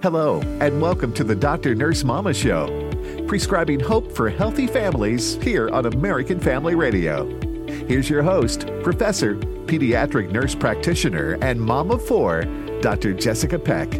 Hello, and welcome to the Dr. Nurse Mama Show, prescribing hope for healthy families here on American Family Radio. Here's your host, Professor, Pediatric Nurse Practitioner, and Mom of Four, Dr. Jessica Peck.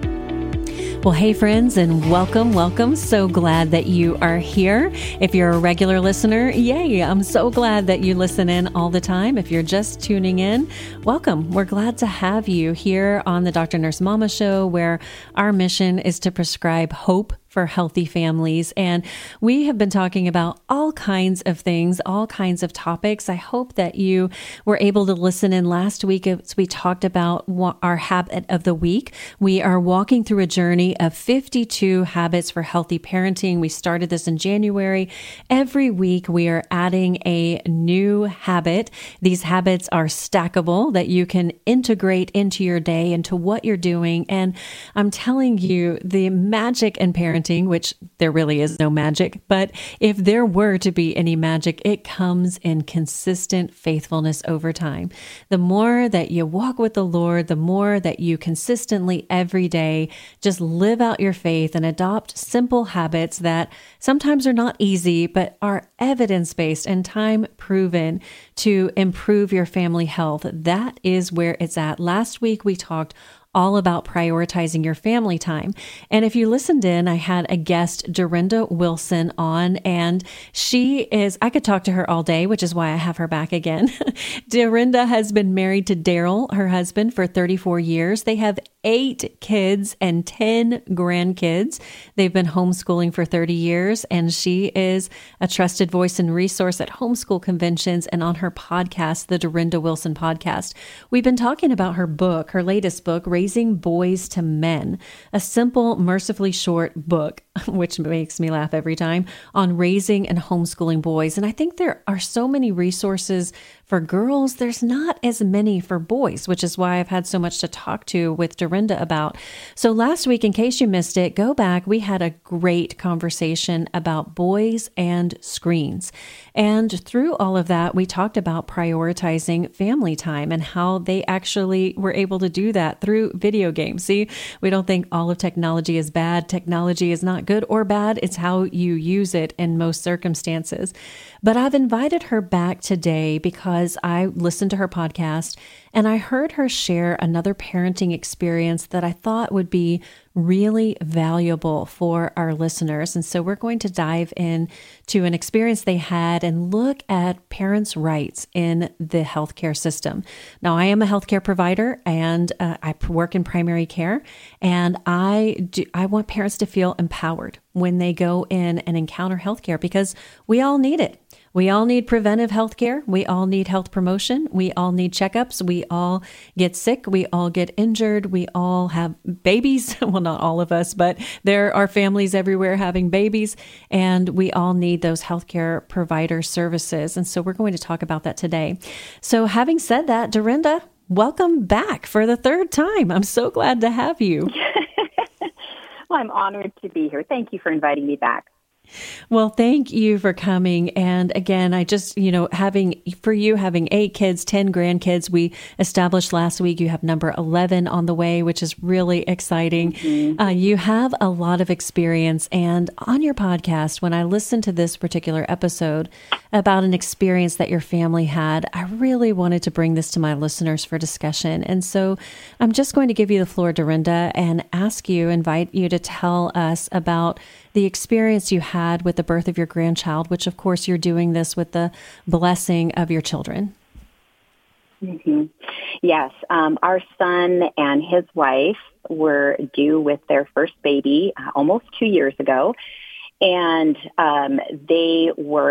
Well, hey, friends, and welcome. So glad that you are here. If you're a regular listener, yay, I'm so glad that you listen in all the time. If you're just tuning in, welcome. We're glad to have you here on the Dr. Nurse Mama Show, where our mission is to prescribe hope for healthy families. And we have been talking about all kinds of things, all kinds of topics. I hope that you were able to listen in last week as we talked about our habit of the week. We are walking through a journey of 52 habits for healthy parenting. We started this in January. Every week we are adding a new habit. These habits are stackable that you can integrate into your day, into what you're doing. And I'm telling you, the magic in parenting, which there really is no magic, but if there were to be any magic, it comes in consistent faithfulness over time. The more that you walk with the Lord, the more that you consistently every day just live out your faith and adopt simple habits that sometimes are not easy, but are evidence-based and time proven to improve your family health. That is where it's at. Last week, we talked all about prioritizing your family time. And if you listened in, I had a guest, Dorinda Wilson, on, and I could talk to her all day, which is why I have her back again. Dorinda has been married to Daryl, her husband, for 34 years. They have 8 kids and 10 grandkids. They've been homeschooling for 30 years, and she is a trusted voice and resource at homeschool conventions and on her podcast, the Dorinda Wilson Podcast. We've been talking about her book, her latest book, Raising Boys to Men, a simple, mercifully short book, which makes me laugh every time, on raising and homeschooling boys. And I think there are so many resources for girls. There's not as many for boys, which is why I've had so much to talk to with Dorinda about. So last week, in case you missed it, go back. We had a great conversation about boys and screens. And through all of that, we talked about prioritizing family time and how they actually were able to do that through video games. See, we don't think all of technology is bad. Technology is not good or bad. It's how you use it in most circumstances. But I've invited her back today because I listened to her podcast and I heard her share another parenting experience that I thought would be really valuable for our listeners. And so we're going to dive in to an experience they had and look at parents' rights in the healthcare system. Now, I am a healthcare provider and I work in primary care, and I want parents to feel empowered when they go in and encounter healthcare, because we all need it. We all need preventive health care. We all need health promotion. We all need checkups. We all get sick. We all get injured. We all have babies. Well, not all of us, but there are families everywhere having babies, and we all need those healthcare provider services. And so we're going to talk about that today. So having said that, Dorinda, welcome back for the third time. I'm so glad to have you. Well, I'm honored to be here. Thank you for inviting me back. Well, thank you for coming. And again, I just, having 8 kids, 10 grandkids, we established last week you have number 11 on the way, which is really exciting. Mm-hmm. You have a lot of experience. And on your podcast, when I listened to this particular episode about an experience that your family had, I really wanted to bring this to my listeners for discussion. And so I'm just going to give you the floor, Dorinda, and invite you to tell us about the experience you had with the birth of your grandchild, which of course you're doing this with the blessing of your children. Mm-hmm. Yes. Our son and his wife were due with their first baby almost 2 years ago. And the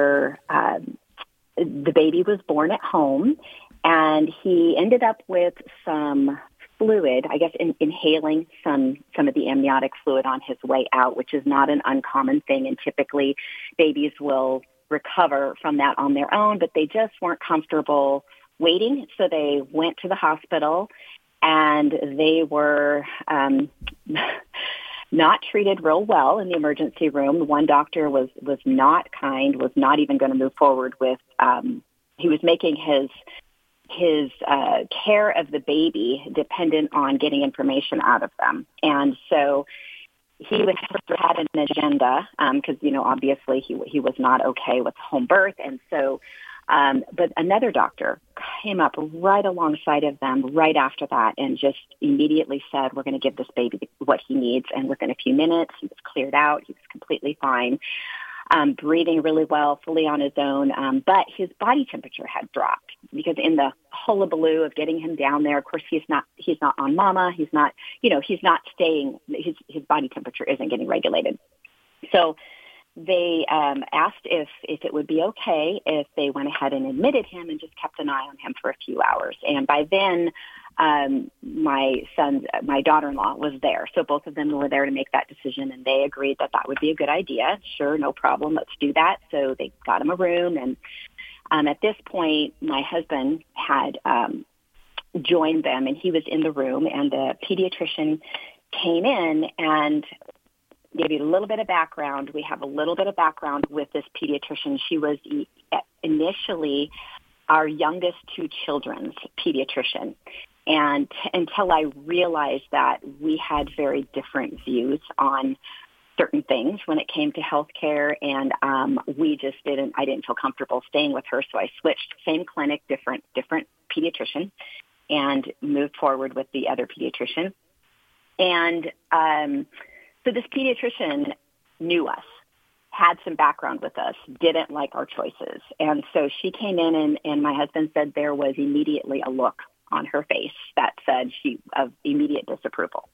baby was born at home, and he ended up with some fluid, I guess, inhaling some of the amniotic fluid on his way out, which is not an uncommon thing. And typically babies will recover from that on their own, but they just weren't comfortable waiting. So they went to the hospital, and they were not treated real well in the emergency room. One doctor was not kind, was not even going to move forward with, he was making his his care of the baby dependent on getting information out of them. And so he had an agenda because, obviously he was not okay with home birth. And so, but another doctor came up right alongside of them right after that and just immediately said, we're going to give this baby what he needs. And within a few minutes, he was cleared out. He was completely fine. Breathing really well, fully on his own, but his body temperature had dropped because in the hullabaloo of getting him down there, of course, he's not on mama. He's not staying, his body temperature isn't getting regulated. So they asked if it would be okay if they went ahead and admitted him and just kept an eye on him for a few hours. And by then, my daughter-in-law was there. So both of them were there to make that decision, and they agreed that would be a good idea. Sure, no problem. Let's do that. So they got him a room. And at this point, my husband had joined them, and he was in the room, and the pediatrician came in and gave you a little bit of background. We have a little bit of background with this pediatrician. She was initially our youngest two children's pediatrician. And until I realized that we had very different views on certain things when it came to healthcare, and I didn't feel comfortable staying with her, so I switched, same clinic, different pediatrician, and moved forward with the other pediatrician. And so this pediatrician knew us, had some background with us, didn't like our choices. And so she came in, and my husband said there was immediately a look on her face that said of immediate disapproval.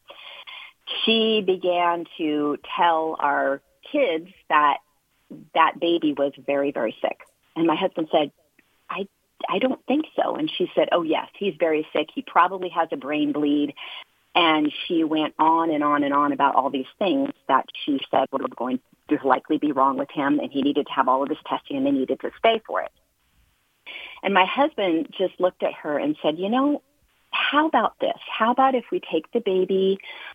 She began to tell our kids that baby was very, very sick. And my husband said, I don't think so. And she said, oh, yes, he's very sick. He probably has a brain bleed. And she went on and on and on about all these things that she said were going to likely be wrong with him, and he needed to have all of this testing, and they needed to stay for it. And my husband just looked at her and said, how about this? How about if we take the baby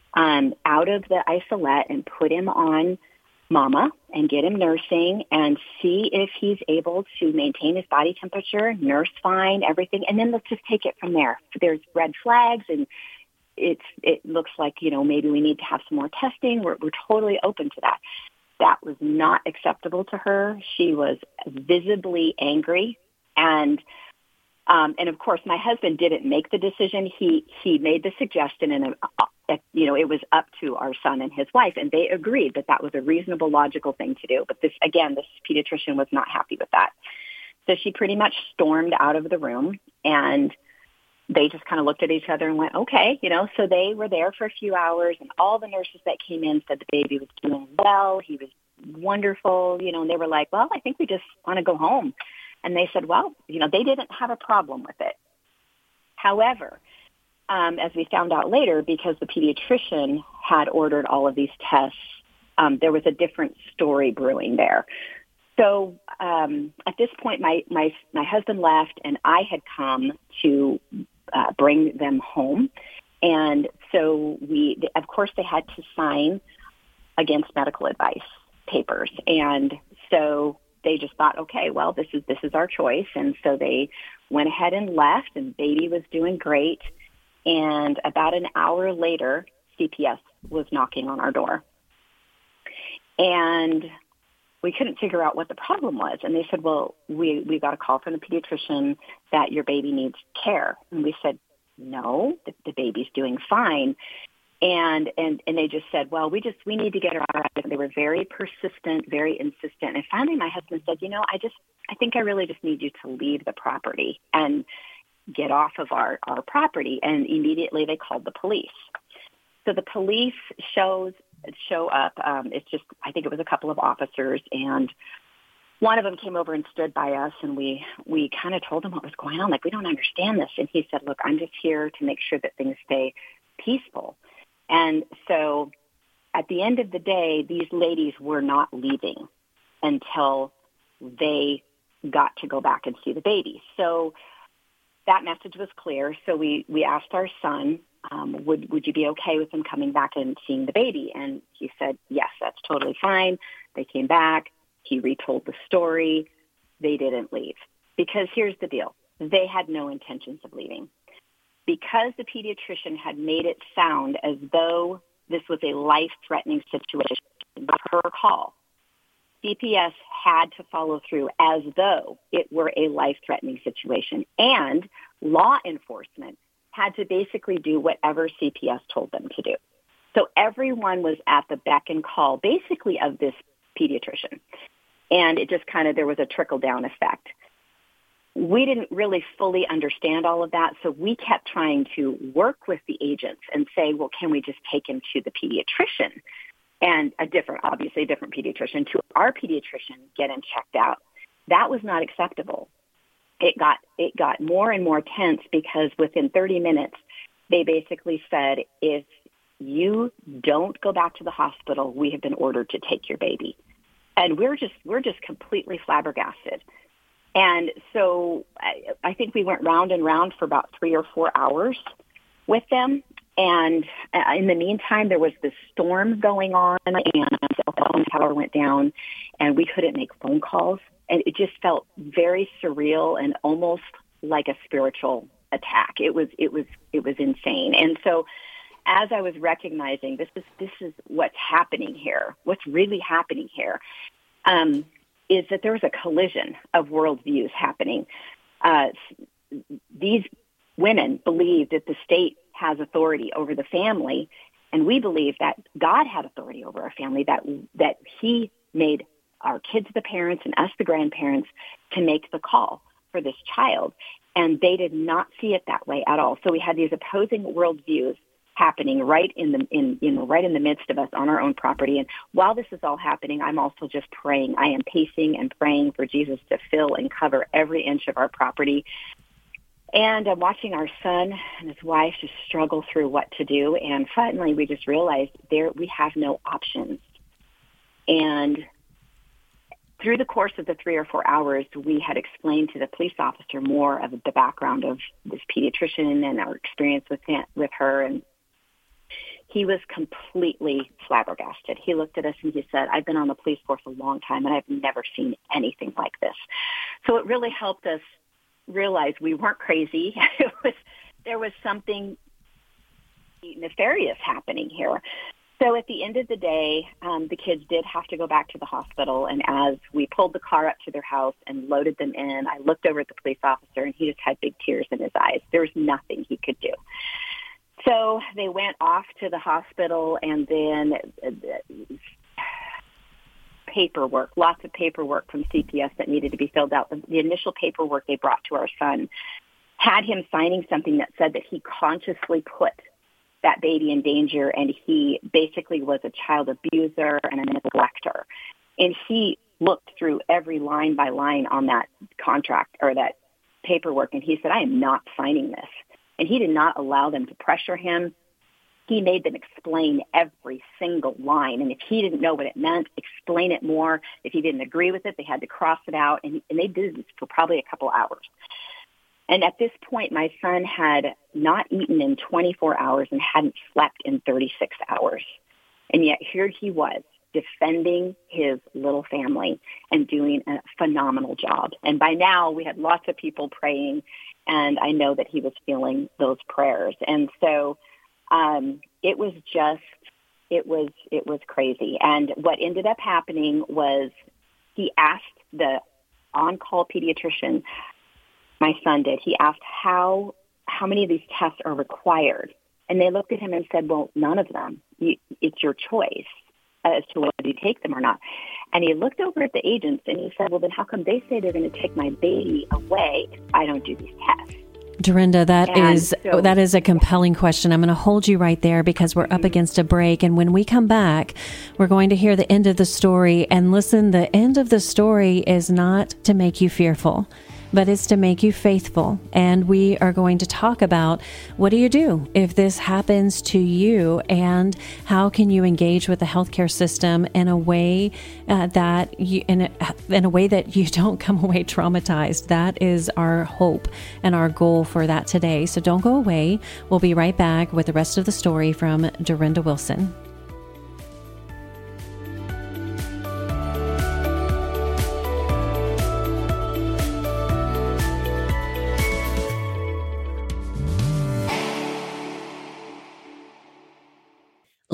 out of the isolette and put him on mama and get him nursing and see if he's able to maintain his body temperature, nurse fine, everything, and then let's just take it from there. There's red flags, and it looks like, maybe we need to have some more testing. We're totally open to that. That was not acceptable to her. She was visibly angry. And of course, my husband didn't make the decision. He made the suggestion, and it was up to our son and his wife, and they agreed that was a reasonable, logical thing to do. But this pediatrician was not happy with that. So she pretty much stormed out of the room, and they just kind of looked at each other and went, okay, So they were there for a few hours, and all the nurses that came in said the baby was doing well. He was wonderful, and they were like, well, I think we just want to go home. And they said, well, they didn't have a problem with it. However, as we found out later, because the pediatrician had ordered all of these tests, there was a different story brewing there. So at this point, my husband left, and I had come to bring them home. And so of course, they had to sign against medical advice papers. And so they just thought, okay, well, this is our choice. And so they went ahead and left, and baby was doing great. And about an hour later, CPS was knocking on our door. And we couldn't figure out what the problem was. And they said, well, we got a call from the pediatrician that your baby needs care. And we said, no, the baby's doing fine. And they just said, well, we need to get her out. They were very persistent, very insistent. And finally, my husband said, I think I really just need you to leave the property and get off of our property. And immediately they called the police. So the police show up. It's just, I think it was a couple of officers, and one of them came over and stood by us, and we kind of told him what was going on. Like, we don't understand this. And he said, look, I'm just here to make sure that things stay peaceful. And so at the end of the day, these ladies were not leaving until they got to go back and see the baby. So that message was clear. So we asked our son, would you be okay with him coming back and seeing the baby? And he said, yes, that's totally fine. They came back. He retold the story. They didn't leave. Because here's the deal. they had no intentions of leaving. Because the pediatrician had made it sound as though this was a life-threatening situation, her call, CPS had to follow through as though it were a life-threatening situation. And law enforcement had to basically do whatever CPS told them to do. So everyone was at the beck and call, basically, of this pediatrician. And it just kind of, there was a trickle-down effect. We didn't really fully understand all of that, so we kept trying to work with the agents and say, well, can we just take him to the pediatrician? And obviously a different pediatrician, to our pediatrician, get him checked out. That was not acceptable. It got more and more tense because within 30 minutes, they basically said, if you don't go back to the hospital, we have been ordered to take your baby. And we're just completely flabbergasted. And so I think we went round and round for about 3 or 4 hours with them. And in the meantime, there was this storm going on, and the phone tower went down, and we couldn't make phone calls. And it just felt very surreal and almost like a spiritual attack. It was insane. And so as I was recognizing this is what's happening here, what's really happening here, is that there was a collision of worldviews happening. These women believe that the state has authority over the family, and we believe that God had authority over our family, that he made our kids the parents and us the grandparents to make the call for this child. And they did not see it that way at all. So we had these opposing worldviews happening right in the midst of us on our own property. And while this is all happening, I'm also just praying. I am pacing and praying for Jesus to fill and cover every inch of our property. And I'm watching our son and his wife just struggle through what to do. And finally, we just realized we have no options. And through the course of the 3 or 4 hours, we had explained to the police officer more of the background of this pediatrician and our experience with her. And he was completely flabbergasted. He looked at us and he said, I've been on the police force a long time, and I've never seen anything like this. So it really helped us realize we weren't crazy. There was something nefarious happening here. So at the end of the day, the kids did have to go back to the hospital. And as we pulled the car up to their house and loaded them in, I looked over at the police officer, and he just had big tears in his eyes. There was nothing he could do. So they went off to the hospital, and then lots of paperwork from CPS that needed to be filled out. The initial paperwork they brought to our son had him signing something that said that he consciously put that baby in danger, and he basically was a child abuser and a neglector. And he looked through every line by line on that contract or that paperwork, and he said, I am not signing this. And he did not allow them to pressure him. He made them explain every single line. And if he didn't know what it meant, explain it more. If he didn't agree with it, they had to cross it out. And they did this for probably a couple hours. And at this point, my son had not eaten in 24 hours and hadn't slept in 36 hours. And yet here he was, defending his little family and doing a phenomenal job. And by now, we had lots of people praying, and I know that he was feeling those prayers. And so it was crazy. And what ended up happening was he asked the on-call pediatrician, my son did, he asked how many of these tests are required. And they looked at him and said, well, none of them. It's your choice as to whether you take them or not. And he looked over at the agents and he said, well, then how come they say they're going to take my baby away if I don't do these tests? Dorinda, that is a compelling question. I'm going to hold you right there because we're up against a break. And when we come back, we're going to hear the end of the story. And listen, the end of the story is not to make you fearful, but it's to make you faithful. And we are going to talk about what do you do if this happens to you, and how can you engage with the healthcare system in a way that you don't come away traumatized. That is our hope and our goal for that today. So don't go away. We'll be right back with the rest of the story from Dorinda Wilson.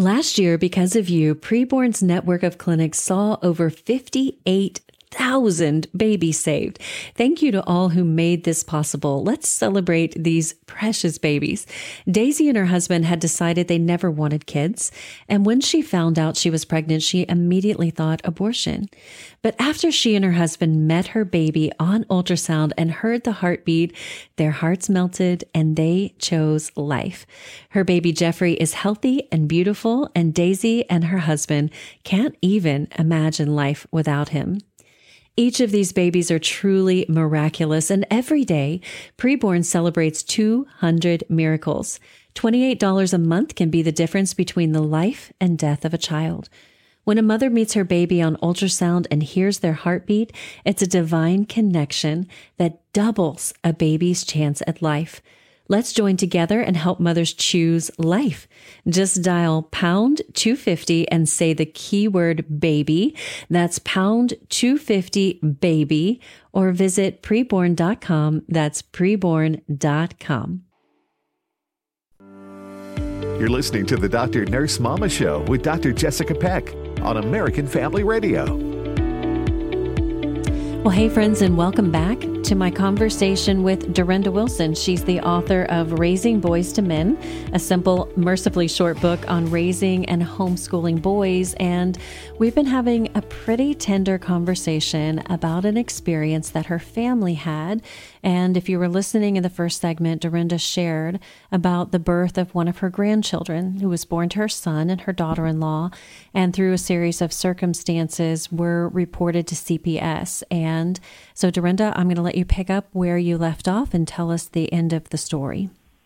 Last year, because of you, Preborn's network of clinics saw over 58,000 babies saved. Thank you to all who made this possible. Let's celebrate these precious babies. Daisy and her husband had decided they never wanted kids. And when she found out she was pregnant, she immediately thought abortion. But after she and her husband met her baby on ultrasound and heard the heartbeat, their hearts melted and they chose life. Her baby Jeffrey is healthy and beautiful, and Daisy and her husband can't even imagine life without him. Each of these babies are truly miraculous, and every day, Preborn celebrates 200 miracles. $28 a month can be the difference between the life and death of a child. When a mother meets her baby on ultrasound and hears their heartbeat, it's a divine connection that doubles a baby's chance at life. Let's join together and help mothers choose life. Just dial pound 250 and say the keyword baby. That's pound 250 baby, or visit preborn.com. That's preborn.com. You're listening to the Dr. Nurse Mama Show with Dr. Jessica Peck on American Family Radio. Well, hey, friends, and welcome back to my conversation with Dorinda Wilson. She's the author of Raising Boys to Men, a simple, mercifully short book on raising and homeschooling boys. And we've been having a pretty tender conversation about an experience that her family had. And if you were listening in the first segment, Dorinda shared about the birth of one of her grandchildren who was born to her son and her daughter-in-law, and through a series of circumstances were reported to CPS. And so, Dorinda, I'm going to let you pick up where you left off and tell us the end of the story.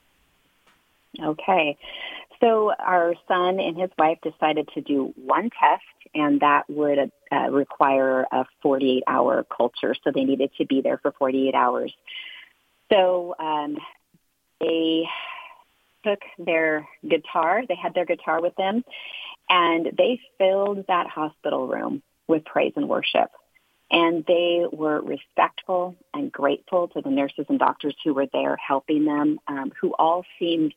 Okay. So our son and his wife decided to do one test, and that would require a 48-hour culture. So they needed to be there for 48 hours. So they took their guitar. They had their guitar with them, and they filled that hospital room with praise and worship. And they were respectful and grateful to the nurses and doctors who were there helping them, who all seemed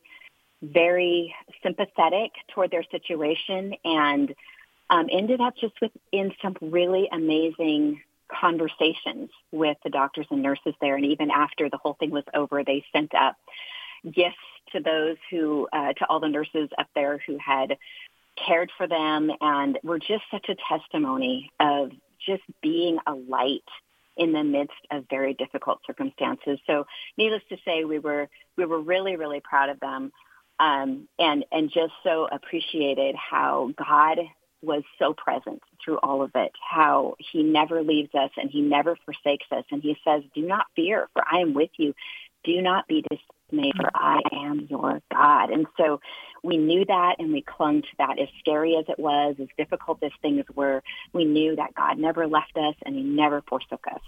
very sympathetic toward their situation, and ended up just in some really amazing conversations with the doctors and nurses there. And even after the whole thing was over, they sent up gifts to those who, to all the nurses up there who had cared for them, and were just such a testimony of just being a light in the midst of very difficult circumstances. So needless to say, we were really, really proud of them, and just so appreciated how God was so present through all of it, how he never leaves us and he never forsakes us. And he says, "Do not fear, for I am with you. Do not be dismayed, for I am your God." And so we knew that, and we clung to that. As scary as it was, as difficult as things were, we knew that God never left us and he never forsook us.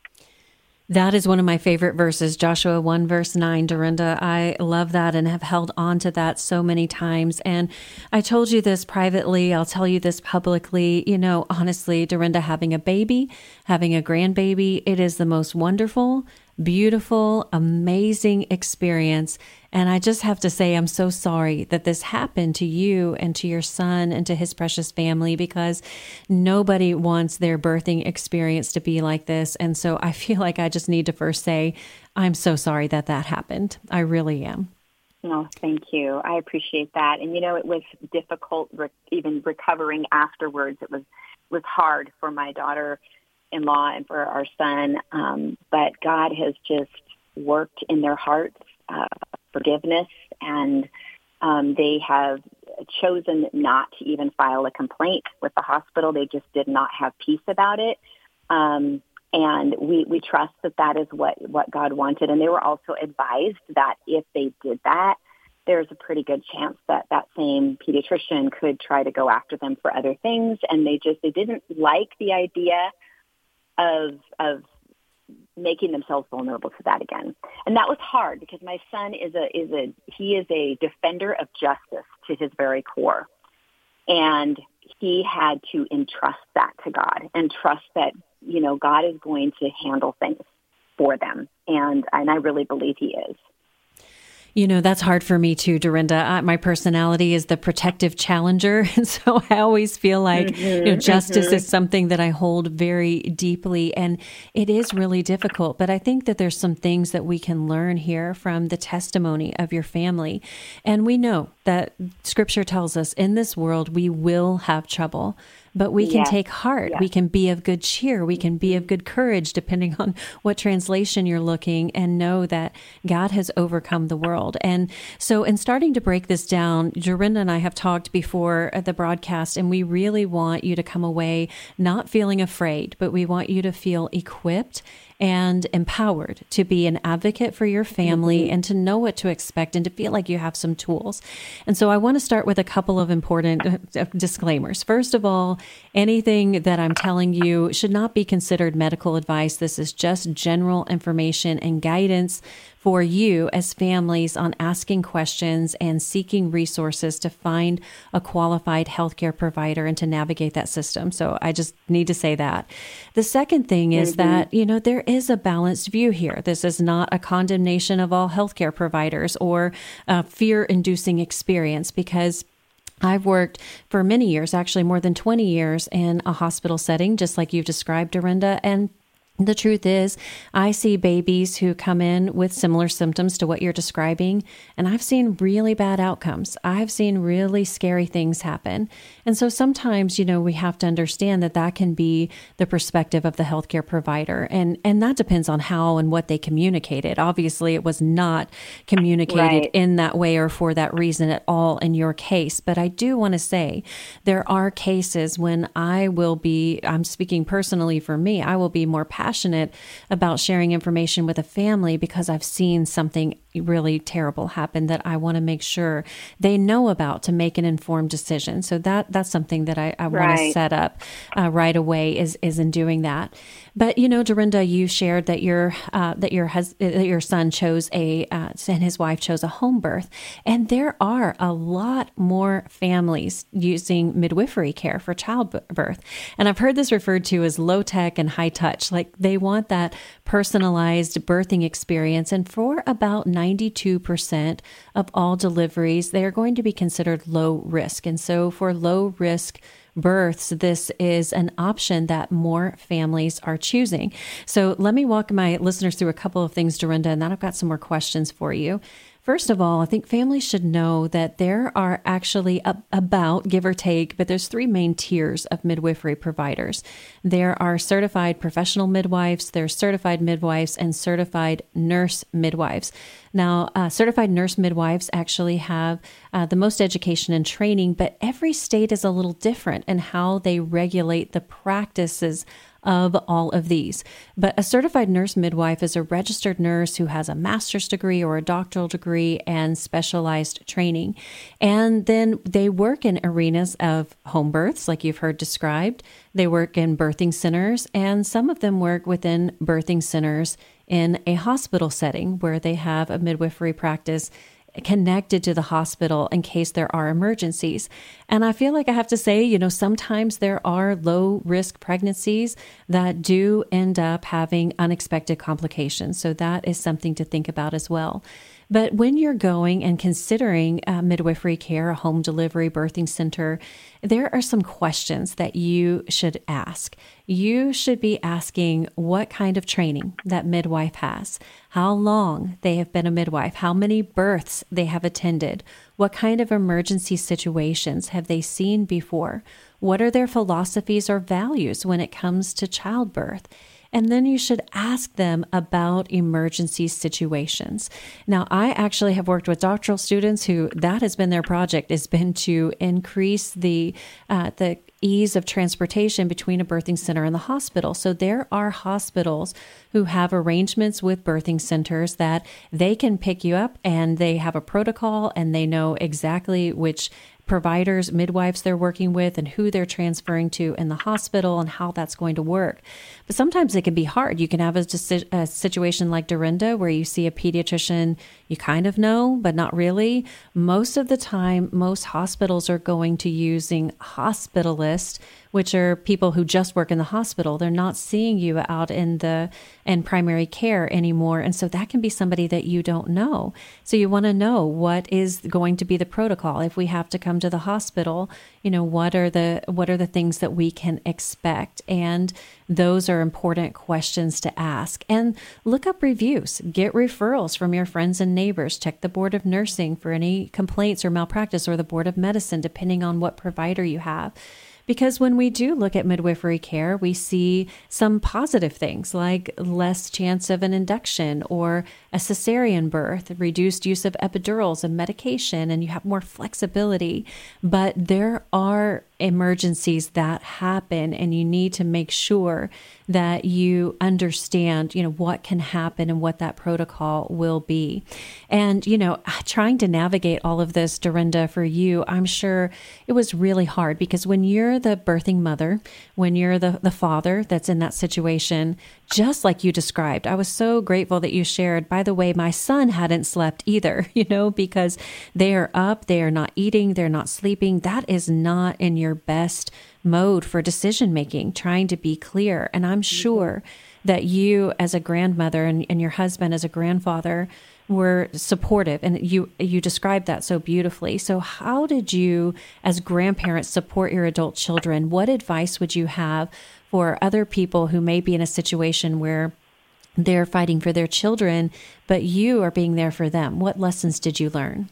That is one of my favorite verses, Joshua 1, verse 9, Dorinda. I love that and have held on to that so many times. And I told you this privately. I'll tell you this publicly. You know, honestly, Dorinda, having a baby, having a grandbaby, it is the most wonderful, beautiful, amazing experience. And I just have to say, I'm so sorry that this happened to you and to your son and to his precious family, because nobody wants their birthing experience to be like this. And so I feel like I just need to first say, I'm so sorry that that happened. I really am. Oh, thank you. I appreciate that. And, you know, it was difficult even recovering afterwards. It was hard for my daughter-in-law and for our son. But God has just worked in their hearts forgiveness, and they have chosen not to even file a complaint with the hospital. They just did not have peace about it. And we trust that is what God wanted. And they were also advised that if they did that, there's a pretty good chance that that same pediatrician could try to go after them for other things. And they didn't like the idea of making themselves vulnerable to that again. And that was hard, because my son is a defender of justice to his very core. And he had to entrust that to God and trust that, you know, God is going to handle things for them. And I really believe he is. You know, that's hard for me too, Dorinda. My personality is the protective challenger. And so I always feel like justice is something that I hold very deeply. And it is really difficult. But I think that there's some things that we can learn here from the testimony of your family. And we know that Scripture tells us in this world we will have trouble. But we can take heart. Yes. We can be of good cheer. We can be of good courage, depending on what translation you're looking, and know that God has overcome the world. And so in starting to break this down, Dorinda and I have talked before the broadcast, and we really want you to come away not feeling afraid, but we want you to feel equipped and empowered to be an advocate for your family and to know what to expect and to feel like you have some tools. And so I want to start with a couple of important disclaimers. First of all, anything that I'm telling you should not be considered medical advice. This is just general information and guidance for you as families on asking questions and seeking resources to find a qualified healthcare provider and to navigate that system. So I just need to say that. The second thing is that, there is a balanced view here. This is not a condemnation of all healthcare providers or a fear-inducing experience, because I've worked for many years, actually more than 20 years, in a hospital setting, just like you've described, Dorinda. And the truth is, I see babies who come in with similar symptoms to what you're describing, and I've seen really bad outcomes. I've seen really scary things happen. And so sometimes, we have to understand that that can be the perspective of the healthcare provider. And that depends on how and what they communicated. Obviously, it was not communicated in that way or for that reason at all in your case. But I do want to say there are cases when I'm speaking personally for me, I will be more passionate about sharing information with a family because I've seen something really terrible happen that I want to make sure they know about to make an informed decision. So that's something that I want to set up right away is in doing that. But Dorinda, you shared that your son chose and his wife chose a home birth, and there are a lot more families using midwifery care for childbirth. And I've heard this referred to as low tech and high touch. Like they want that personalized birthing experience, and for about 92% of all deliveries, they are going to be considered low risk. And so for low risk births, this is an option that more families are choosing. So let me walk my listeners through a couple of things, Dorinda, and then I've got some more questions for you. First of all, I think families should know that there are actually about, give or take, but there's three main tiers of midwifery providers. There are certified professional midwives, there's certified midwives, and certified nurse midwives. Now, certified nurse midwives actually have the most education and training, but every state is a little different in how they regulate the practices of all of these. But a certified nurse midwife is a registered nurse who has a master's degree or a doctoral degree and specialized training. And then they work in arenas of home births, like you've heard described. They work in birthing centers, and some of them work within birthing centers in a hospital setting where they have a midwifery practice connected to the hospital in case there are emergencies. And I feel like I have to say, sometimes there are low risk pregnancies that do end up having unexpected complications. So that is something to think about as well. But when you're going and considering midwifery care, a home delivery birthing center, there are some questions that you should ask. You should be asking what kind of training that midwife has, how long they have been a midwife, how many births they have attended, what kind of emergency situations have they seen before, what are their philosophies or values when it comes to childbirth. And then you should ask them about emergency situations. Now, I actually have worked with doctoral students who that has been their project, has been to increase the ease of transportation between a birthing center and the hospital. So there are hospitals who have arrangements with birthing centers that they can pick you up and they have a protocol and they know exactly which providers, midwives they're working with and who they're transferring to in the hospital and how that's going to work. But sometimes it can be hard. You can have a situation like Dorinda where you see a pediatrician you kind of know, but not really. Most of the time, most hospitals are going to using hospitalists, which are people who just work in the hospital. They're not seeing you out in primary care anymore. And so that can be somebody that you don't know. So you want to know what is going to be the protocol. If we have to come to the hospital, what are the things that we can expect? And those are important questions to ask. And look up reviews, get referrals from your friends and neighbors, check the Board of Nursing for any complaints or malpractice, or the Board of Medicine, depending on what provider you have. Because when we do look at midwifery care, we see some positive things like less chance of an induction or a cesarean birth, reduced use of epidurals and medication, and you have more flexibility. But there are emergencies that happen, and you need to make sure that you understand, what can happen and what that protocol will be. And, trying to navigate all of this, Dorinda, for you, I'm sure it was really hard because when you're the birthing mother, when you're the father that's in that situation, just like you described, I was so grateful that you shared, by the way, my son hadn't slept either, because they are up, they are not eating, they're not sleeping. That is not in your best mode for decision making, trying to be clear. And I'm sure that you as a grandmother and your husband as a grandfather were supportive, and you described that so beautifully. So how did you as grandparents support your adult children? What advice would you have for other people who may be in a situation where they're fighting for their children, but you are being there for them? What lessons did you learn?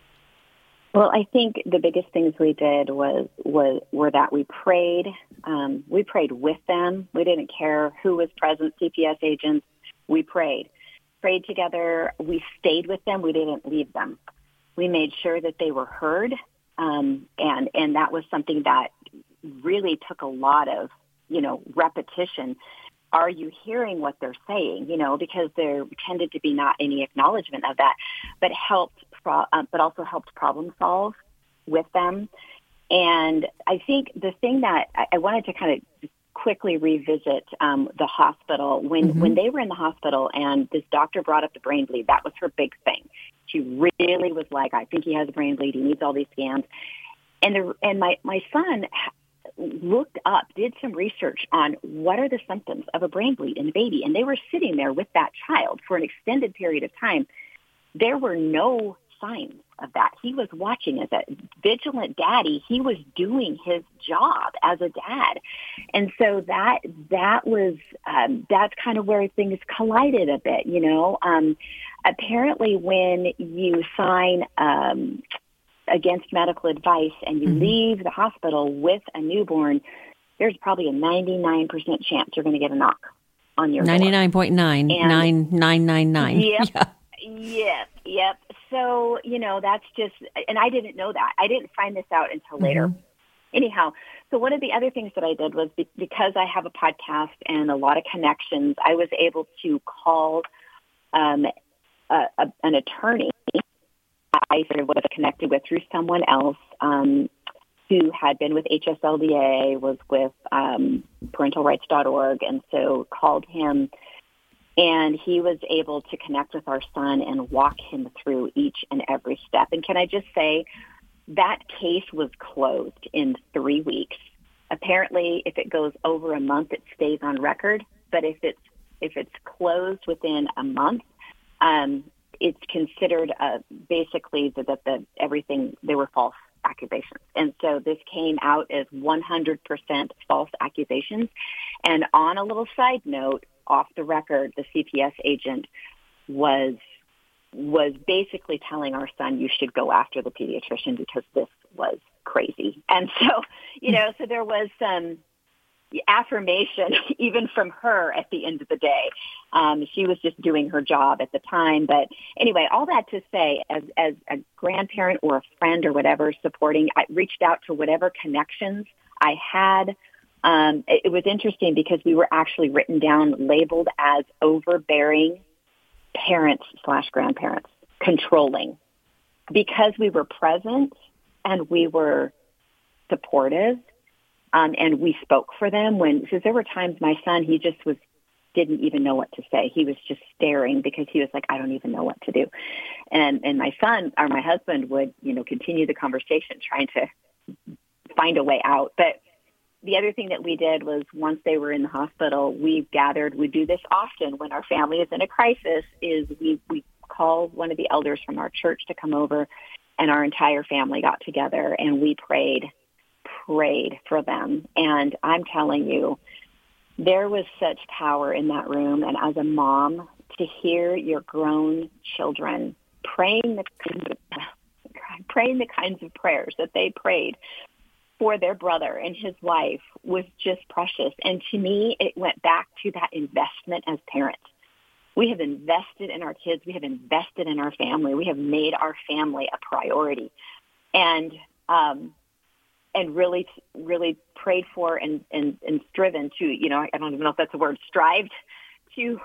Well, I think the biggest things we did were that we prayed. We prayed with them. We didn't care who was present, CPS agents. We prayed together. We stayed with them. We didn't leave them. We made sure that they were heard, and that was something that really took a lot of repetition. Are you hearing what they're saying? Because there tended to be not any acknowledgement of that, but also helped problem solve with them. And I think the thing that I wanted to kind of quickly revisit the hospital. When they were in the hospital and this doctor brought up the brain bleed, that was her big thing. She really was like, I think he has a brain bleed. He needs all these scans. And my son looked up, did some research on what are the symptoms of a brain bleed in a baby. And they were sitting there with that child for an extended period of time. There were no signs of that. He was watching as a vigilant daddy. He was doing his job as a dad. And so that was, that's kind of where things collided a bit, Apparently when you sign against medical advice and you leave the hospital with a newborn, there's probably a 99% chance you're going to get a knock on your 99.99999. Yep. So, that's just, and I didn't know that. I didn't find this out until later. Anyhow, so one of the other things that I did was because I have a podcast and a lot of connections, I was able to call an attorney I sort of was connected with through someone else who had been with HSLDA, was with parentalrights.org, and so called him. And he was able to connect with our son and walk him through each and every step. And can I just say, that case was closed in 3 weeks. Apparently, if it goes over a month, it stays on record. But if it's closed within a month, it's considered basically that everything, they were false accusations. And so this came out as 100% false accusations. And on a little side note, off the record, the CPS agent was basically telling our son, you should go after the pediatrician because this was crazy. And so, so there was some affirmation even from her at the end of the day. She was just doing her job at the time. But anyway, all that to say, as a grandparent or a friend or whatever supporting, I reached out to whatever connections I had. It was interesting because we were actually written down, labeled as overbearing parents/grandparents, controlling. Because we were present and we were supportive, and we spoke for them because there were times my son, he just didn't even know what to say. He was just staring because he was like, I don't even know what to do. And my son or my husband would, continue the conversation trying to find a way out. But the other thing that we did was once they were in the hospital, we do this often when our family is in a crisis, is we call one of the elders from our church to come over, and our entire family got together and we prayed for them. And I'm telling you, there was such power in that room. And as a mom, to hear your grown children praying the kinds of prayers that they prayed for their brother and his wife was just precious. And to me, it went back to that investment as parents. We have invested in our kids. We have invested in our family. We have made our family a priority, and really, really prayed for and striven to, I don't even know if that's a word, strived to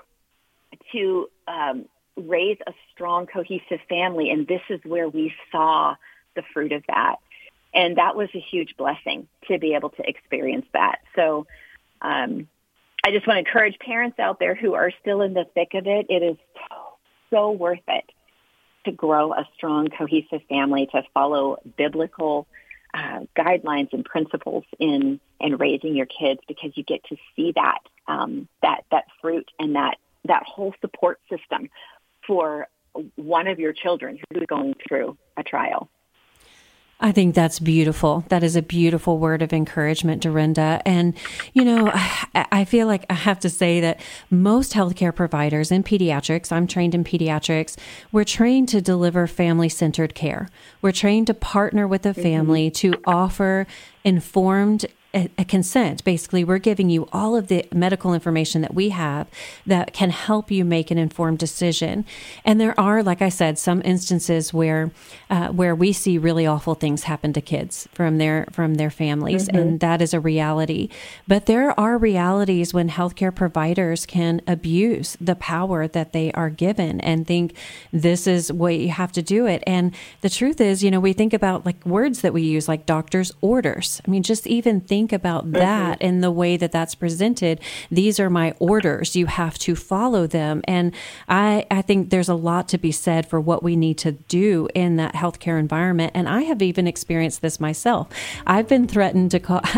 raise a strong, cohesive family. And this is where we saw the fruit of that. And that was a huge blessing to be able to experience that. So I just want to encourage parents out there who are still in the thick of it. It is so worth it to grow a strong, cohesive family, to follow biblical guidelines and principles in raising your kids, because you get to see that fruit and that whole support system for one of your children who's going through a trial. I think that's beautiful. That is a beautiful word of encouragement, Dorinda. And, I feel like I have to say that most healthcare providers in pediatrics, I'm trained in pediatrics, we're trained to deliver family-centered care. We're trained to partner with the family to offer informed a consent. Basically, we're giving you all of the medical information that we have that can help you make an informed decision. And there are, like I said, some instances where we see really awful things happen to kids from their families, and that is a reality. But there are realities when healthcare providers can abuse the power that they are given and think this is what you have to do it. And the truth is, we think about like words that we use, like doctor's orders. I mean, just even think about that in the way that that's presented. These are my orders. You have to follow them. And I think there's a lot to be said for what we need to do in that healthcare environment. And I have even experienced this myself. I've been threatened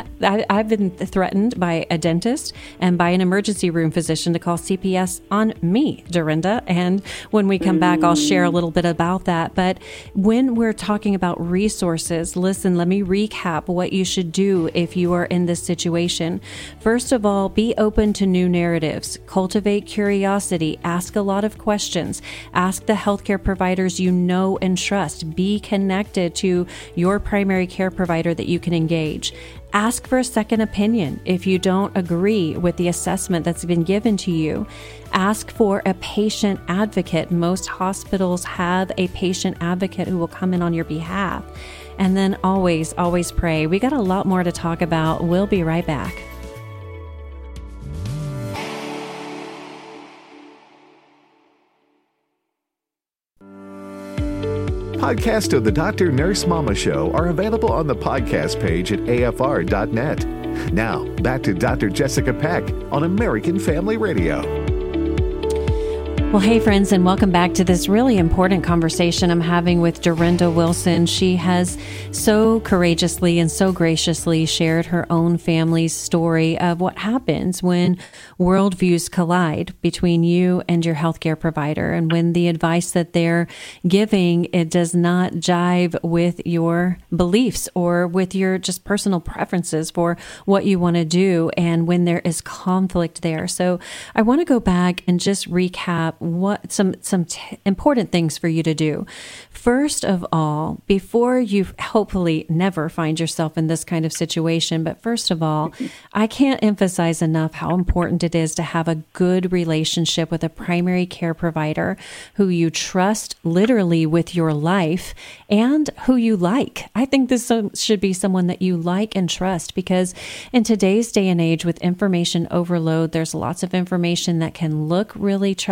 by a dentist and by an emergency room physician to call CPS on me, Dorinda. And when we come back, I'll share a little bit about that. But when we're talking about resources, listen, let me recap what you should do if you are in this situation. First of all, be open to new narratives. Cultivate curiosity. Ask a lot of questions. Ask the healthcare providers you know and trust. Be connected to your primary care provider that you can engage. Ask for a second opinion if you don't agree with the assessment that's been given to you. Ask for a patient advocate. Most hospitals have a patient advocate who will come in on your behalf. And then always, always pray. We got a lot more to talk about. We'll be right back. Podcasts of the Dr. Nurse Mama Show are available on the podcast page at afr.net. Now, back to Dr. Jessica Peck on American Family Radio. Well, hey, friends, and welcome back to this really important conversation I'm having with Dorinda Wilson. She has so courageously and so graciously shared her own family's story of what happens when worldviews collide between you and your healthcare provider, and when the advice that they're giving, it does not jive with your beliefs or with your just personal preferences for what you want to do, and when there is conflict there. So I want to go back and just recap what some important things for you to do. First of all, before you hopefully never find yourself in this kind of situation, but first of all, I can't emphasize enough how important it is to have a good relationship with a primary care provider who you trust literally with your life and who you like. I think this should be someone that you like and trust, because in today's day and age with information overload, there's lots of information that can look really trustworthy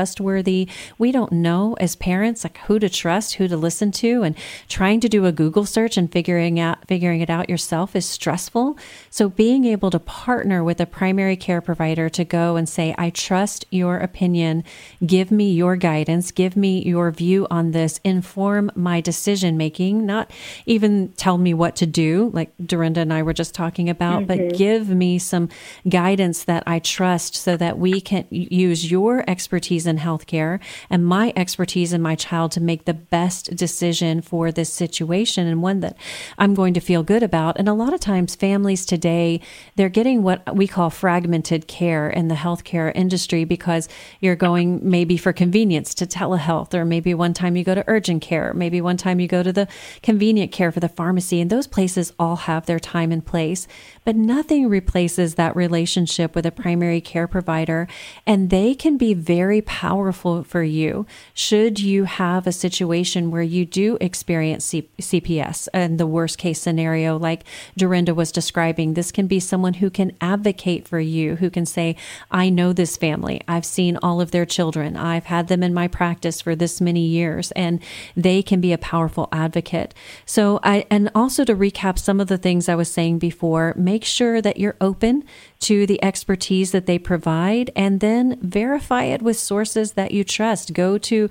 trustworthy. We don't know as parents like who to trust, who to listen to, and trying to do a Google search and figuring it out yourself is stressful. So being able to partner with a primary care provider to go and say, I trust your opinion, give me your guidance, give me your view on this, inform my decision making, not even tell me what to do, like Dorinda and I were just talking about, but give me some guidance that I trust so that we can use your expertise in healthcare and my expertise in my child to make the best decision for this situation and one that I'm going to feel good about. And a lot of times families today, they're getting what we call fragmented care in the healthcare industry because you're going maybe for convenience to telehealth, or maybe one time you go to urgent care, maybe one time you go to the convenient care for the pharmacy, and those places all have their time and place, but nothing replaces that relationship with a primary care provider, and they can be very powerful for you should you have a situation where you do experience CPS and the worst case scenario like Dorinda was describing. This can be someone who can advocate for you, who can say, I know this family, I've seen all of their children, I've had them in my practice for this many years, and they can be a powerful advocate. So and also to recap some of the things I was saying before, make sure that you're open to the expertise that they provide, and then verify it with sources that you trust. Go to,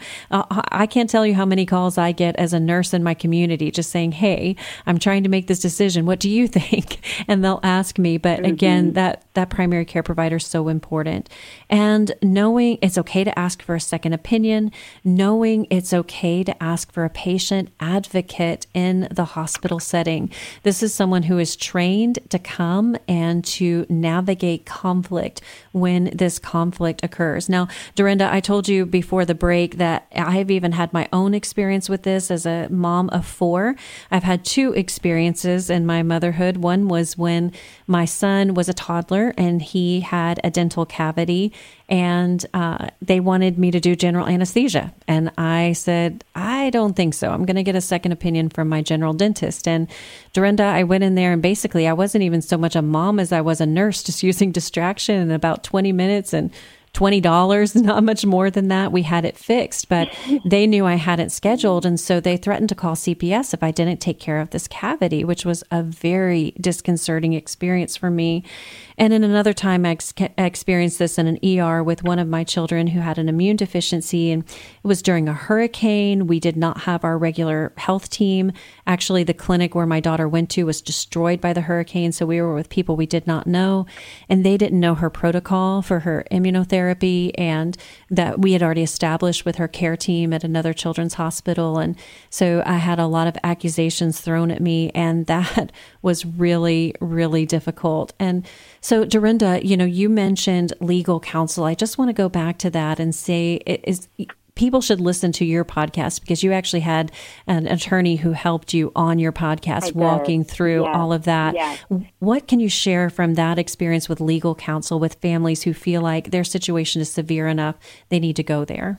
I can't tell you how many calls I get as a nurse in my community just saying, hey, I'm trying to make this decision. What do you think? And they'll ask me. But again, that primary care provider is so important. And knowing it's okay to ask for a second opinion, knowing it's okay to ask for a patient advocate in the hospital setting. This is someone who is trained to come and to navigate conflict when this conflict occurs. Now, Dorinda, I told you before the break that I've even had my own experience with this as a mom of 4. I've had 2 experiences in my motherhood. One was when my son was a toddler and he had a dental cavity, and they wanted me to do general anesthesia. And I said, I don't think so. I'm going to get a second opinion from my general dentist. And Dorinda, I went in there and basically I wasn't even so much a mom as I was a nurse, just using distraction in about 20 minutes and $20, not much more than that. We had it fixed, but they knew I had it scheduled. And so they threatened to call CPS if I didn't take care of this cavity, which was a very disconcerting experience for me. And in another time, I experienced this in an ER with one of my children who had an immune deficiency, and it was during a hurricane. We did not have our regular health team. Actually, the clinic where my daughter went to was destroyed by the hurricane, so we were with people we did not know, and they didn't know her protocol for her immunotherapy, and that we had already established with her care team at another children's hospital. And so I had a lot of accusations thrown at me, and that was really, really difficult. And so, Dorinda, you mentioned legal counsel. I just want to go back to that and say people should listen to your podcast because you actually had an attorney who helped you on your podcast walking through all of that. Yes. What can you share from that experience with legal counsel with families who feel like their situation is severe enough they need to go there?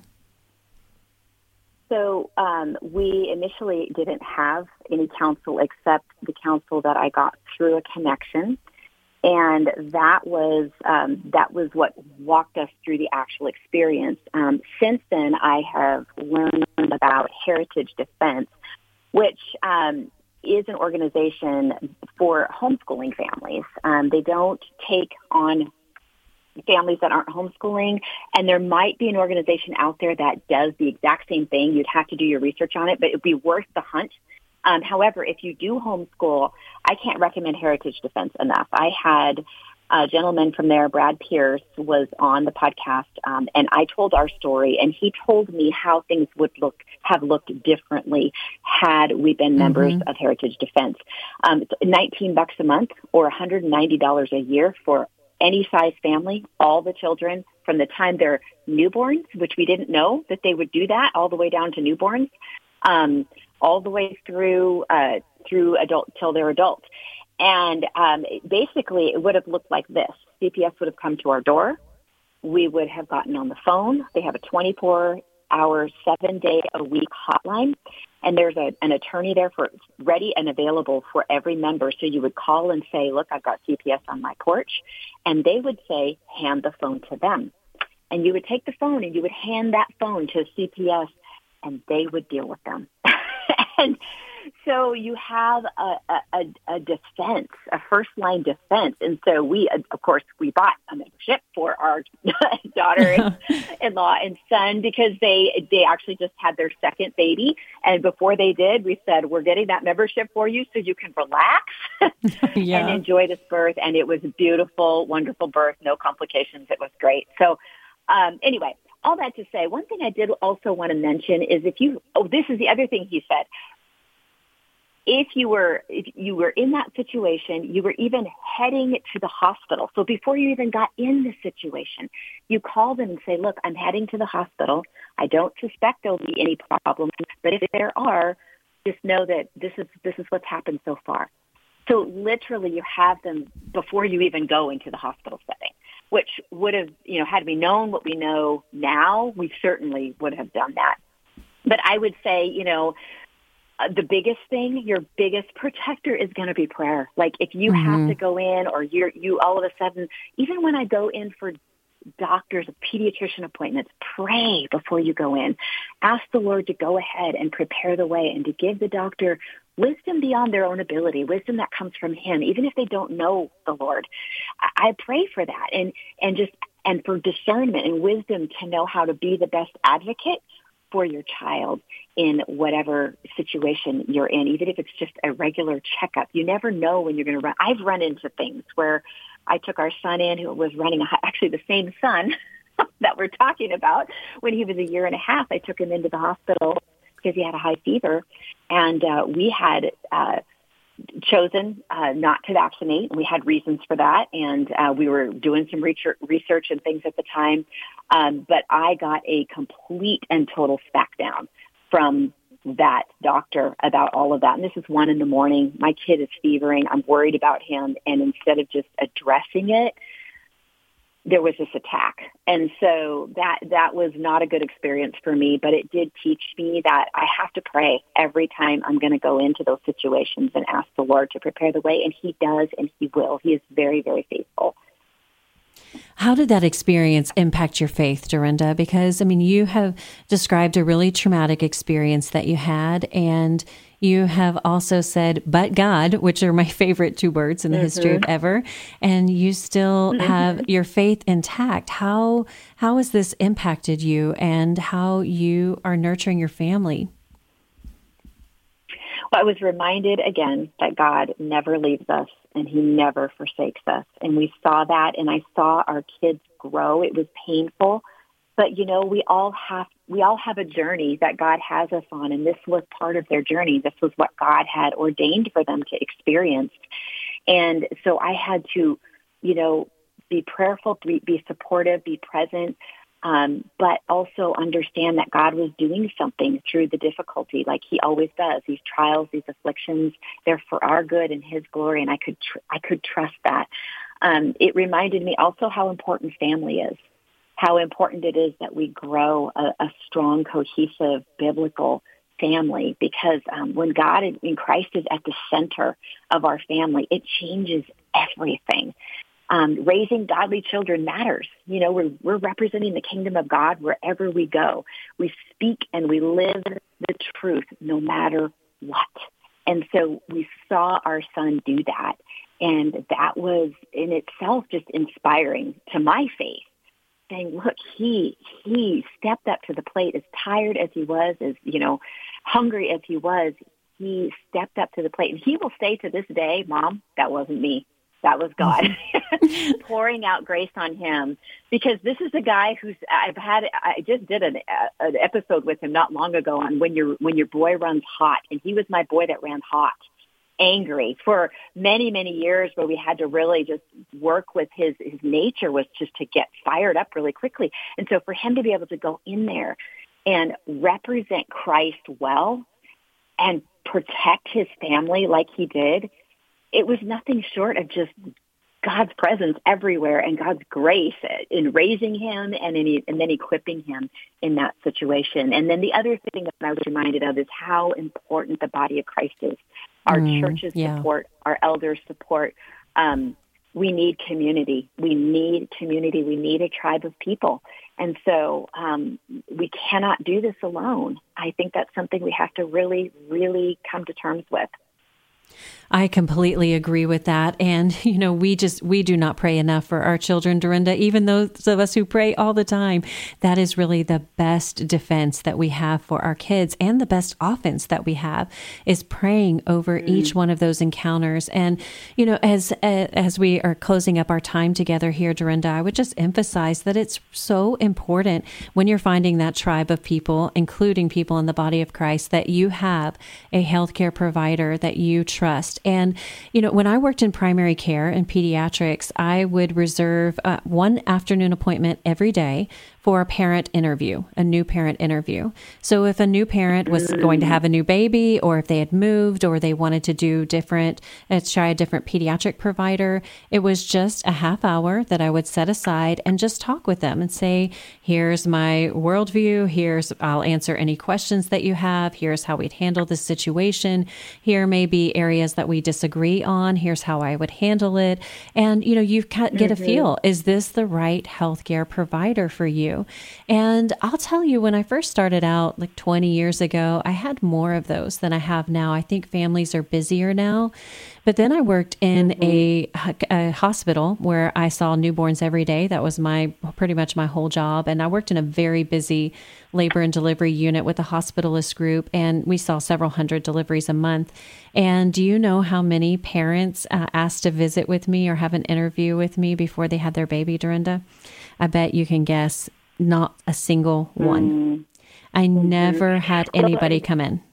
So we initially didn't have any counsel except the counsel that I got through a connection. And that was what walked us through the actual experience. Since then, I have learned about Heritage Defense, which is an organization for homeschooling families. They don't take on families that aren't homeschooling, and there might be an organization out there that does the exact same thing. You'd have to do your research on it, but it'd be worth the hunt. However, if you do homeschool, I can't recommend Heritage Defense enough. I had a gentleman from there, Brad Pierce, was on the podcast, and I told our story, and he told me how things would have looked differently had we been members of Heritage Defense. It's $19 a month or $190 a year for any size family, all the children from the time they're newborns, which we didn't know that they would do that, all the way down to newborns. All the way through adult till they're adults. And basically it would have looked like this. CPS would have come to our door. We would have gotten on the phone. They have a 24-hour, 7-day-a-week hotline. And there's an attorney there for ready and available for every member. So you would call and say, look, I've got CPS on my porch. And they would say, hand the phone to them. And you would take the phone and you would hand that phone to CPS, and they would deal with them. And so you have a defense, a first-line defense. And so we, of course, we bought a membership for our daughter-in-law and son because they actually just had their second baby. And before they did, we said, we're getting that membership for you so you can relax and enjoy this birth. And it was a beautiful, wonderful birth, no complications. It was great. So anyway, all that to say, one thing I did also want to mention is this is the other thing he said. If you were in that situation, you were even heading to the hospital. So before you even got in the situation, you call them and say, look, I'm heading to the hospital. I don't suspect there'll be any problems, but if there are, just know that this is what's happened so far. So literally you have them before you even go into the hospital setting, which would have, had we known what we know now, we certainly would have done that. But I would say, the biggest thing, your biggest protector is going to be prayer. Like if you have to go in or you all of a sudden, even when I go in for doctors, pediatrician appointments, pray before you go in. Ask the Lord to go ahead and prepare the way and to give the doctor wisdom beyond their own ability, wisdom that comes from him, even if they don't know the Lord. I pray for that and for discernment and wisdom to know how to be the best advocate for your child in whatever situation you're in, even if it's just a regular checkup. You never know when you're going to run. I've run into things where I took our son in who was running, actually the same son that we're talking about. When he was 1.5 years, I took him into the hospital because he had a high fever, and we had chosen not to vaccinate, and we had reasons for that, and we were doing some research and things at the time, but I got a complete and total smackdown from that doctor about all of that. And this is 1 a.m. My kid is fevering. I'm worried about him, and instead of just addressing it, there was this attack. And so that was not a good experience for me, but it did teach me that I have to pray every time I'm going to go into those situations and ask the Lord to prepare the way. And he does, and he will. He is very, very faithful. How did that experience impact your faith, Dorinda? Because, you have described a really traumatic experience that you had, and you have also said, but God, which are my favorite 2 words in the history of ever, and you still have your faith intact. How has this impacted you and how you are nurturing your family? Well, I was reminded again that God never leaves us and he never forsakes us. And we saw that, and I saw our kids grow. It was painful, but we all have a journey that God has us on, and this was part of their journey. This was what God had ordained for them to experience. And so I had to, be prayerful, be supportive, be present, but also understand that God was doing something through the difficulty, like he always does. These trials, these afflictions, they're for our good and his glory, and I could trust that. It reminded me also how important family is, how important it is that we grow a strong, cohesive, biblical family, because when God in Christ is at the center of our family, it changes everything. Raising godly children matters. We're representing the kingdom of God wherever we go. We speak and we live the truth no matter what. And so we saw our son do that. And that was in itself just inspiring to my faith, saying, look, he stepped up to the plate, as tired as he was, as, hungry as he was, he stepped up to the plate. And he will say to this day, Mom, that wasn't me. That was God pouring out grace on him, because this is a guy I just did an episode with him not long ago on when your boy runs hot. And he was my boy that ran hot, angry for many, many years, where we had to really just work with his nature was just to get fired up really quickly. And so for him to be able to go in there and represent Christ well and protect his family like he did, it was nothing short of just God's presence everywhere and God's grace in raising him and then equipping him in that situation. And then the other thing that I was reminded of is how important the body of Christ is. Our churches support, our elders support. we need community. We need community. We need a tribe of people. And so we cannot do this alone. I think that's something we have to really, really come to terms with. I completely agree with that. And, we do not pray enough for our children, Dorinda, even those of us who pray all the time. That is really the best defense that we have for our kids, and the best offense that we have is praying over each one of those encounters. And, as we are closing up our time together here, Dorinda, I would just emphasize that it's so important when you're finding that tribe of people, including people in the body of Christ, that you have a healthcare provider that you trust. And, when I worked in primary care and pediatrics, I would reserve one afternoon appointment every day for a parent interview, a new parent interview. So if a new parent was going to have a new baby, or if they had moved, or they wanted to do try a different pediatric provider, it was just a half hour that I would set aside and just talk with them and say, here's my worldview, I'll answer any questions that you have, here's how we'd handle this situation, here may be areas that we disagree on, here's how I would handle it. And, you get a feel, is this the right healthcare provider for you? And I'll tell you, when I first started out like 20 years ago, I had more of those than I have now. I think families are busier now. But then I worked in a hospital where I saw newborns every day. That was pretty much my whole job. And I worked in a very busy labor and delivery unit with a hospitalist group, and we saw several hundred deliveries a month. And do you know how many parents asked to visit with me or have an interview with me before they had their baby, Dorinda? I bet you can guess. Not a single one. I never had anybody come in.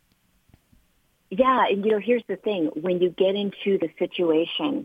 Yeah, and here's the thing. When you get into the situation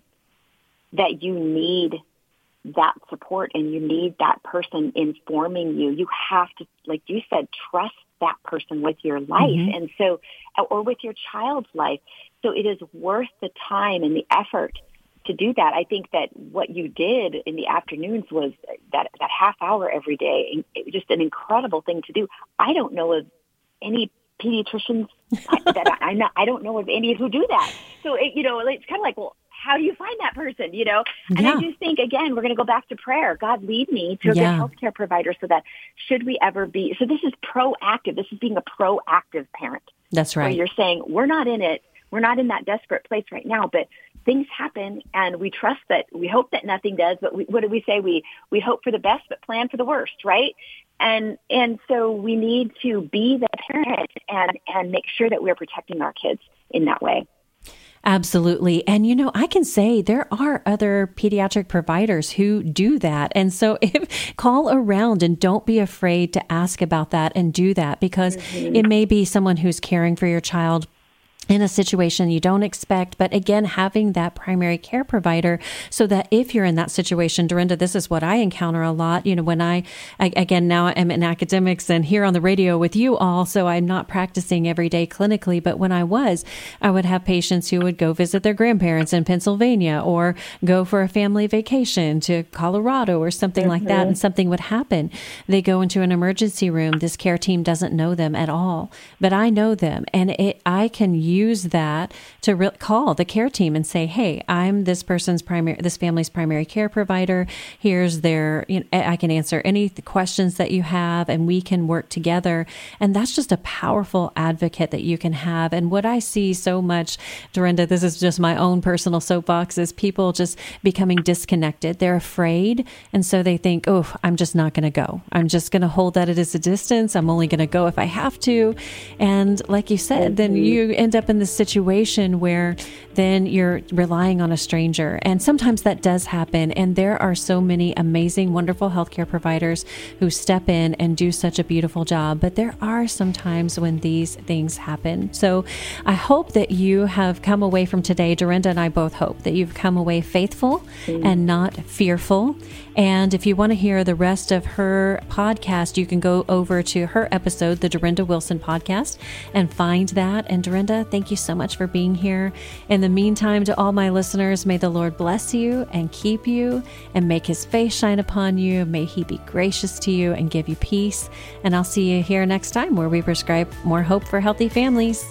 that you need that support and you need that person informing you, you have to, like you said, trust that person with your life. And so, or with your child's life. So it is worth the time and the effort to do that. I think that what you did in the afternoons was that half hour every day. It was just an incredible thing to do. I don't know of any pediatricians that I don't know of any who do that. So, it's kind of like, well, how do you find that person, And I do think, again, we're going to go back to prayer. God, lead me to a good healthcare provider so that should we ever be, so this is proactive. This is being a proactive parent. That's right. Where you're saying, we're not in it. We're not in that desperate place right now, but things happen, and we trust that. We hope that nothing does, but what do we say? We hope for the best, but plan for the worst, right? And so we need to be the parent and make sure that we're protecting our kids in that way. Absolutely. And, I can say there are other pediatric providers who do that. And so call around and don't be afraid to ask about that and do that, because it may be someone who's caring for your child in a situation you don't expect. But again, having that primary care provider so that if you're in that situation, Dorinda, this is what I encounter a lot. When I again, now I'm in academics and here on the radio with you all, so I'm not practicing every day clinically. But when I would have patients who would go visit their grandparents in Pennsylvania or go for a family vacation to Colorado or something like that. And something would happen. They go into an emergency room. This care team doesn't know them at all, but I know them. And I can use that to call the care team and say, hey, I'm this family's primary care provider. Here's their, I can answer any questions that you have, and we can work together. And that's just a powerful advocate that you can have. And what I see so much, Dorinda, this is just my own personal soapbox, is people just becoming disconnected. They're afraid. And so they think, oh, I'm just not going to go. I'm just going to hold that at a distance. I'm only going to go if I have to. And like you said, then you end up in this situation where then you're relying on a stranger. And sometimes that does happen. And there are so many amazing, wonderful healthcare providers who step in and do such a beautiful job. But there are some times when these things happen. So I hope that you have come away from today, Dorinda and I both hope that you've come away faithful and not fearful. And if you want to hear the rest of her podcast, you can go over to her episode, the Dorinda Wilson podcast, and find that. And Dorinda, thank you so much for being here. In the meantime, to all my listeners, may the Lord bless you and keep you and make his face shine upon you. May he be gracious to you and give you peace. And I'll see you here next time where we prescribe more hope for healthy families.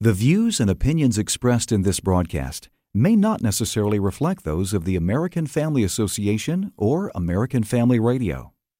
The views and opinions expressed in this broadcast may not necessarily reflect those of the American Family Association or American Family Radio.